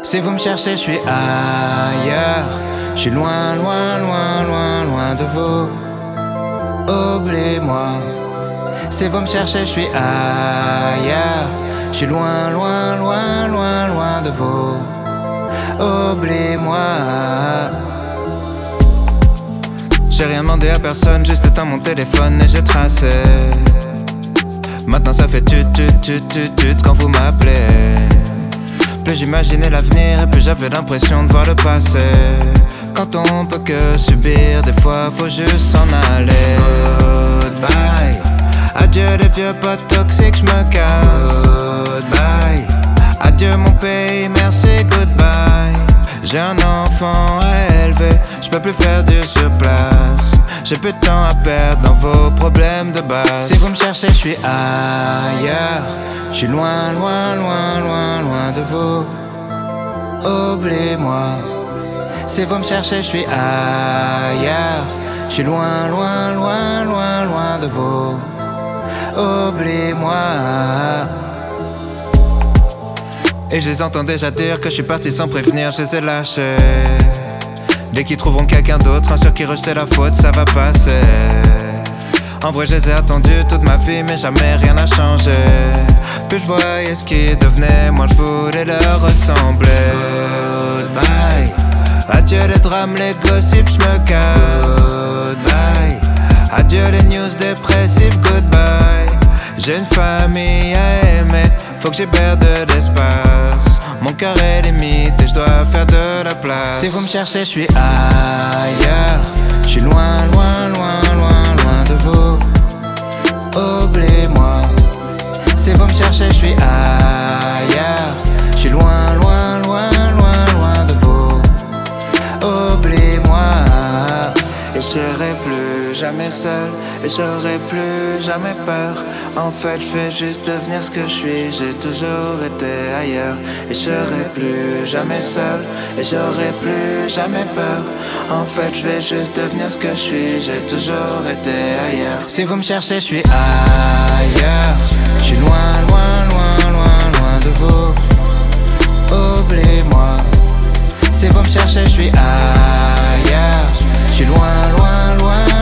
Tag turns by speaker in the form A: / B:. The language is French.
A: Si vous me cherchez, je suis ailleurs. Je suis loin, loin, loin, loin, loin de vous. Oubliez-moi. Si vous me cherchez, je suis ailleurs. Je suis loin, loin, loin, loin, loin de vous. Oubliez-moi. J'ai rien demandé à personne, juste éteint mon téléphone et j'ai tracé. Maintenant ça fait tut quand vous m'appelez. Plus j'imaginais l'avenir et plus j'avais l'impression de voir le passé. Quand on peut que subir, des fois faut juste s'en aller. Goodbye. Adieu les vieux potes toxiques, j'me casse. Goodbye. Adieu mon pays, merci, goodbye. J'ai un enfant à élever, j'peux plus faire du surplace. J'ai peu de temps à perdre dans vos problèmes de base. Si vous me cherchez, je suis ailleurs. Je suis loin, loin, loin, loin, loin de vous. Oubliez-moi. Si vous me cherchez, je suis ailleurs. Je suis loin, loin, loin, loin, loin de vous. Oubliez-moi. Et je les entends déjà dire que je suis parti sans prévenir, je les ai lâchés. Dès qu'ils trouveront quelqu'un d'autre, un sur qui rejeter la faute, ça va passer. En vrai je les ai attendus toute ma vie, mais jamais rien n'a changé. Plus je voyais ce qui devenait, moi je voulais leur ressembler. Goodbye. Adieu les drames, les gossips, j'me casse. Goodbye. Adieu les news dépressives, goodbye. J'ai une famille à aimer, faut que j'héberde de l'espace. Mon cœur est limite et je dois faire de la place. Si vous me cherchez, je suis ailleurs. Je suis loin, loin, loin, loin, loin de vous. Oubliez-moi. Si vous me cherchez, je suis ailleurs. Je suis loin, loin, loin, loin, loin de vous. Oubliez-moi. Et je serai plus jamais seul, et j'aurai plus jamais peur. En fait, je vais juste devenir ce que je suis. J'ai toujours été ailleurs. Et je serai plus jamais seul, et j'aurai plus jamais peur. En fait, je vais juste devenir ce que je suis. J'ai toujours été ailleurs. Si vous me cherchez, je suis ailleurs. Je suis loin, loin, loin, loin, loin de vous. Oubliez-moi. Si vous me cherchez, je suis ailleurs. Je suis loin, loin, loin.